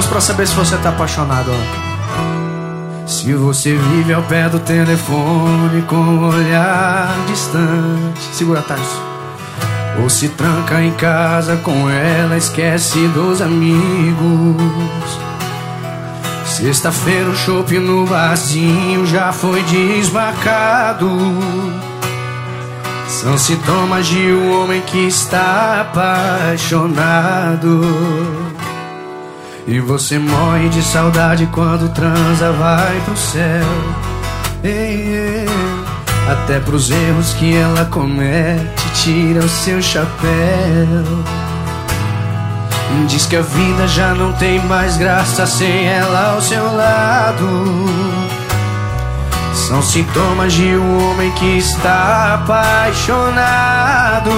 pra saber se você tá apaixonado, ó. Se você vive ao pé do telefone com um olhar distante, segura, Tarso. Ou se tranca em casa com ela, esquece dos amigos. Sexta-feira o chopp no barzinho já foi desmarcado. São sintomas de um homem que está apaixonado. E você morre de saudade quando transa, vai pro céu. Ei, ei. Até pros erros que ela comete, tira o seu chapéu. Diz que a vida já não tem mais graça sem ela ao seu lado. São sintomas de um homem que está apaixonado.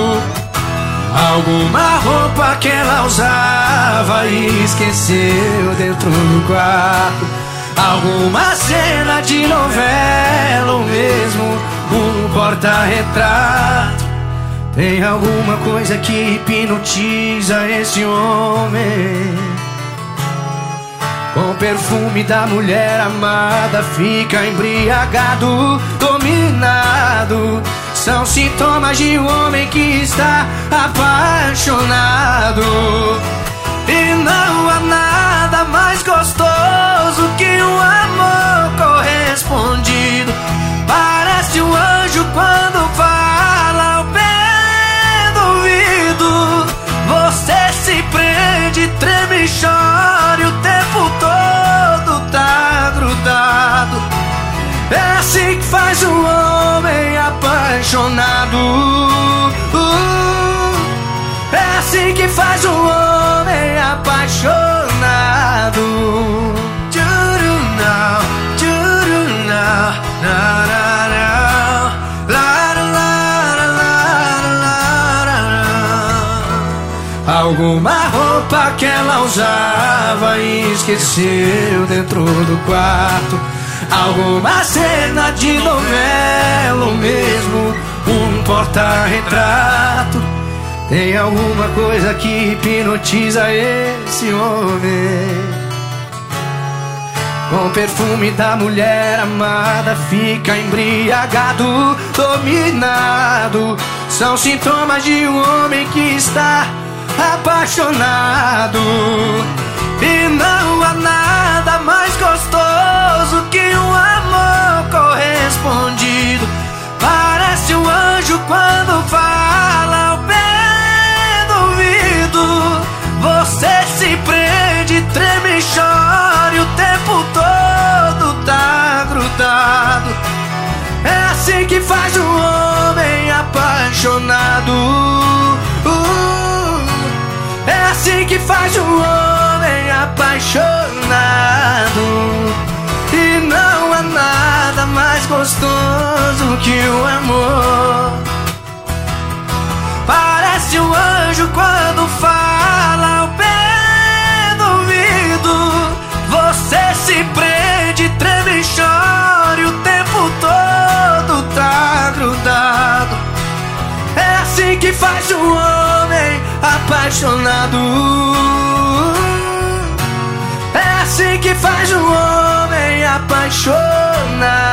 Alguma roupa que ela usava e esqueceu dentro do quarto. Alguma cena de novela ou mesmo um porta-retrato. Tem alguma coisa que hipnotiza esse homem. Com o perfume da mulher amada fica embriagado, dominado. São sintomas de um homem que está apaixonado. E não há nada mais gostoso que um amor correspondido. Parece um anjo quando fala ao pé do ouvido. Você se prende, treme e chora e o tempo todo tá grudado. É assim que faz um homem apaixonado. É assim que faz um homem apaixonado. Alguma roupa que ela usava e esqueceu dentro do quarto. Alguma cena de novela ou mesmo um porta-retrato. Tem alguma coisa que hipnotiza esse homem. Com o perfume da mulher amada fica embriagado, dominado. São sintomas de um homem que está apaixonado. E não há nada mais gostoso que um amor correspondido. Parece um anjo quando fala ao pé do ouvido. Você se prende, treme e chora e o tempo todo tá grudado. É assim que faz um homem apaixonado. É assim que faz um homem apaixonado. E não há nada mais gostoso que o amor. Parece um anjo quando fala ao pé do ouvido. Você se prende, treme e chora e o tempo todo tá grudado. É assim que faz um homem apaixonado. É assim que faz um homem apaixonado.